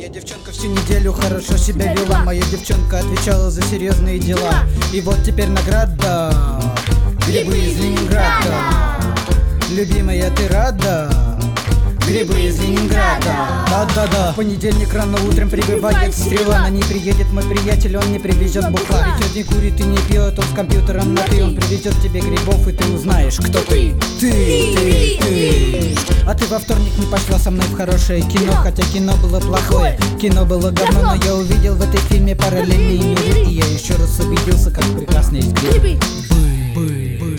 Моя девчонка всю неделю хорошо себя вела. Моя девчонка отвечала за серьезные дела. И вот теперь награда. Грибы из Ленинграда. Любимая, ты рада? Грибы из Ленинграда. Да-да-да. В понедельник рано утром прибывает стрела. На ней приедет мой приятель, он не привезет бухла. Ведь он не курит и не пьет, он с компьютером на ты. Он привезет тебе грибов, и ты узнаешь, кто ты. Ты. А ты во вторник не пошла со мной в хорошее кино. Хотя кино было плохое, кино было говно. Но я увидел в этой фильме параллельные миры. И я еще раз убедился, как прекрасно есть грибы.